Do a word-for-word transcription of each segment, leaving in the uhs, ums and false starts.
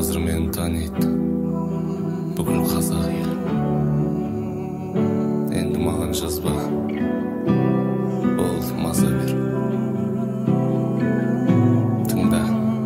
азыр мени тааныйт бүкүл казак эл. Энди маған жазба, бол маза бер. Тыңда.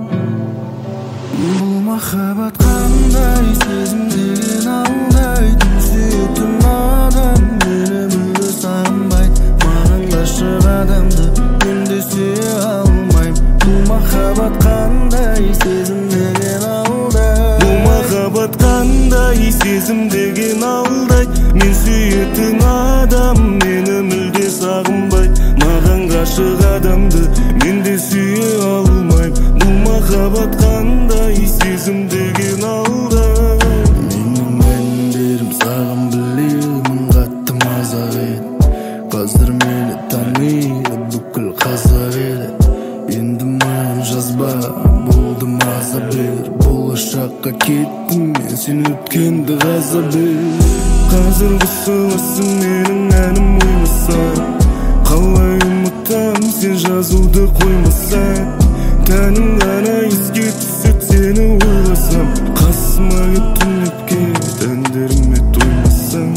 Бұл махаббат қандай, сезім деген алдайды. Сүйетін адам мені мүлде сағынбайды. Маған ғашық адамды мен де сүйе алмаймын. Бұл махаббат қандай, сезім деген алдайды. Бұл махаббат қандай, сезім деген алдайды. Мен сүйетін адам мені мүлде сағынбайды. Маған ғашық адамды мен де сүйе алмаймын. Бұл махаббат қандай, сезім деген алдайды. Менің әндерім саған білемін қатты мазақ еді. Қазір мені таниды бүкіл қазақ елі. Енді маған жазба, болды маза бер. Болашаққа кеттім мен, сен өткенді ғаза бер. Қазір қысыласың менің әнім оймасаң, қалай ұмытам сен жазуды қоймасаң. Тәнің ғана еске түсіп сені ойласам, қасыма кеп түнеп кет әндеріме тоймасаң.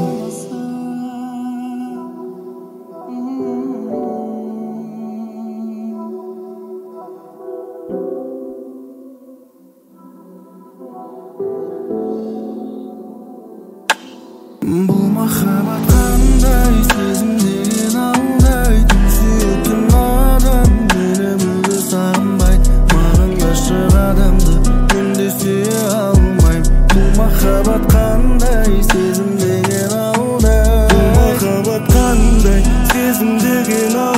Бұл махаббат қандай, сезім деген алдайды. Сүйетін адам мені мүлде сағынбайды. Маған ғашық адамды мен де сүйе алмаймын. Бұл махаббат қандай, сезім деген алдайды. Бұл махаббат қандай, сезім деген алдайды.